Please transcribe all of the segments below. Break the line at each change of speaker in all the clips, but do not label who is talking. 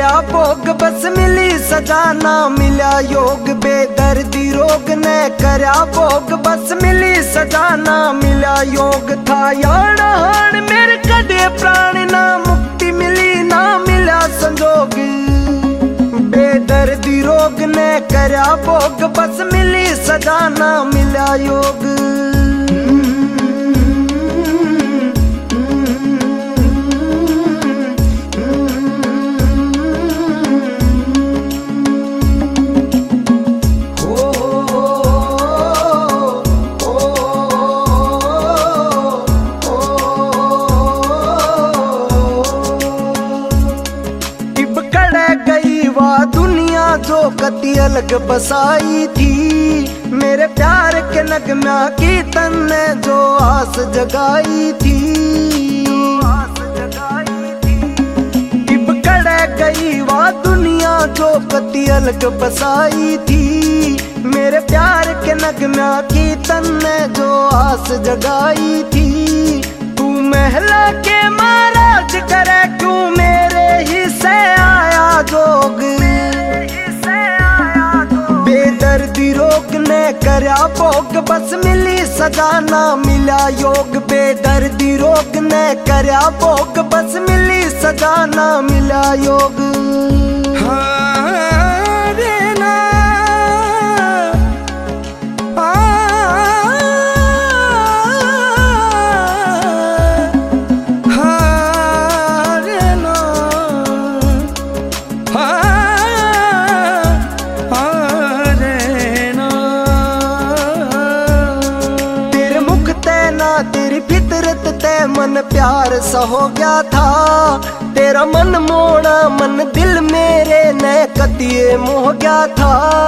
करया भोग बस मिली सजा ना मिला योग। बेदर्दी रोग ने करया भोग बस मिली सजा ना मिला योग। था यार हाण मेरे कड़े प्राण ना मुक्ति मिली ना मिला संजोग। बेदर्दी रोग ने करया भोग बस मिली सजा ना मिला योग। जो कति अलग बसाई थी मेरे प्यार के नगम्या की तन ने जो आस जगाई थी। इब कड़े गई वह दुनिया जो कति अलग बसाई थी मेरे प्यार के नगम्या की तन ने जो आस जगाई थी। तू महला के महाराज करे क्यों मेरे ही से आया जोग। बेदर्दी रोग ने करया भोग बस मिली सजा ना मिला योग। बेदर्दी रोग ने करया भोग बस मिली सजा ना मिला योग। तेरी फितरत ते मन प्यार सा हो गया था। तेरा मन मोड़ा मन दिल मेरे ने कतिये मोह गया था।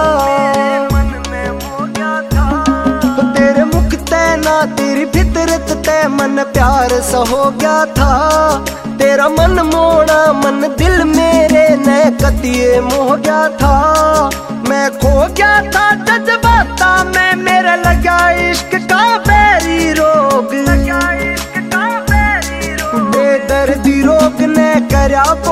तेरे मुख ते ना तेरी फितरत ते मन प्यार सा हो गया था। तेरा मन मोड़ा मन दिल मेरे ने कतिये मोह गया था। मैं खो गया था जज्बाता में मेरे लगा इश्क का बैरी रोग। बेदर्दी रोग ने करया